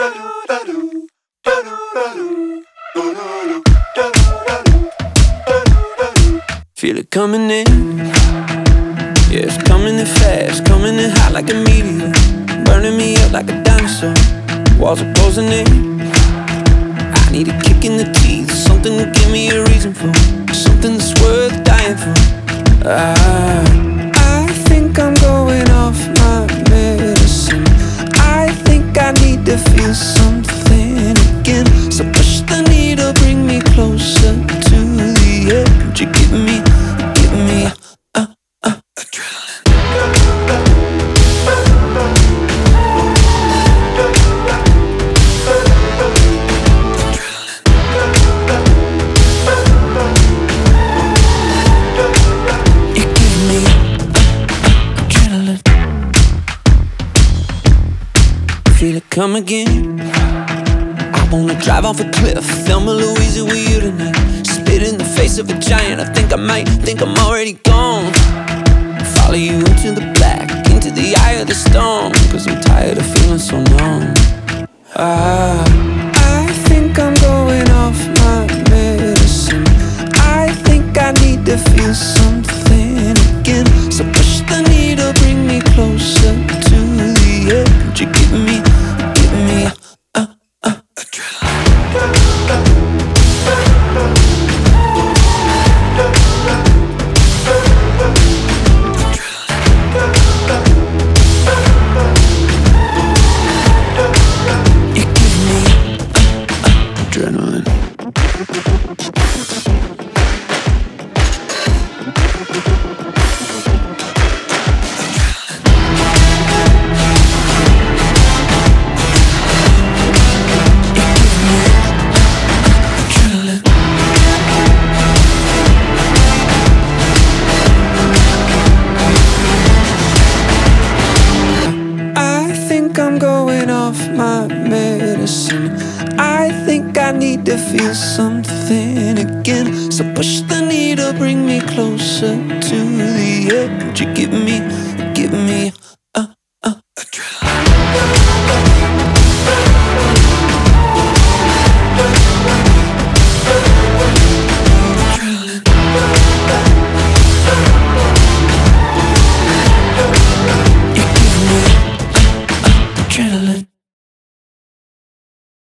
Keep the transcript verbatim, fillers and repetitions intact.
Feel it coming in, yeah, it's coming in fast, coming in hot like a meteor, burning me up like a dinosaur. Walls are closing in. I need a kick in the teeth, something to give me a reason for, something that's worth dying for. I, I think I'm going off my medicine. I think I need to feel something again. So push the needle, bring me closer to the edge. You give me, give me uh, uh, adrenaline. Feel it come again. I wanna drive off a cliff, Thelma Louise with you tonight. Spit in the face of a giant, I think I might, think I'm already gone. Follow you into the black, into the eye of the storm, cause I'm tired of feeling so numb. I, I think I'm going off my medicine. I think I need to feel something again. So push the needle, bring me closer to the edge. You give me, give me uh, uh, adrenaline. You give me uh, uh, adrenaline. I'm going off my medicine. I think I need to feel something again. So push the needle, bring me closer to the edge. You give me, give me